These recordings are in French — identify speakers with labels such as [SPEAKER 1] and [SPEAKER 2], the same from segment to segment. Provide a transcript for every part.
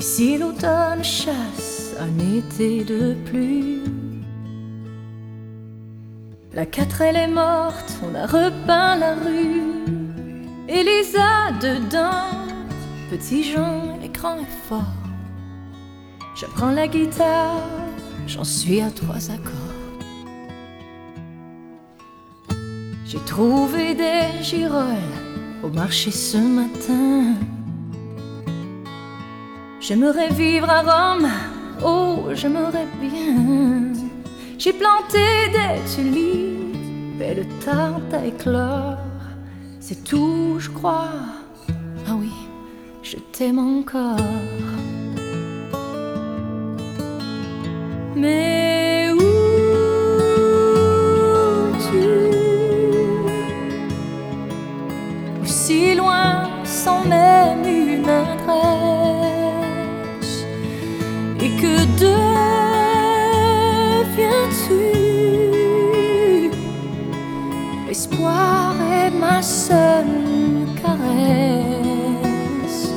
[SPEAKER 1] Ici l'automne chasse un été de pluie. La 4 est morte, on a repeint la rue. Elisa dedans, petit Jean, l'écran est fort. Je prends la guitare, j'en suis à 3 accords. J'ai trouvé des girolles au marché ce matin. J'aimerais vivre à Rome, oh j'aimerais bien. J'ai planté des tulipes et le tarde à éclore. C'est tout, je crois. Ah oui, je t'aime encore. Mais où tu? Aussi loin sans même une adresse. Et que deviens-tu? L'espoir est ma seule caresse.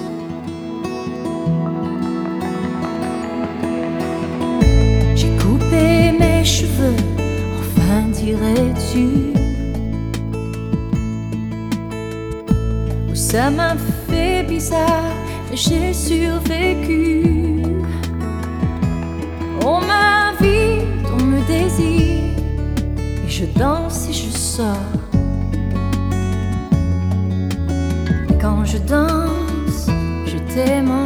[SPEAKER 1] J'ai coupé mes cheveux, enfin dirais-tu? Oh, ça m'a fait bizarre, mais j'ai survécu. On m'invite, on me désire, et je danse et je sors. Et quand je danse, je t'aime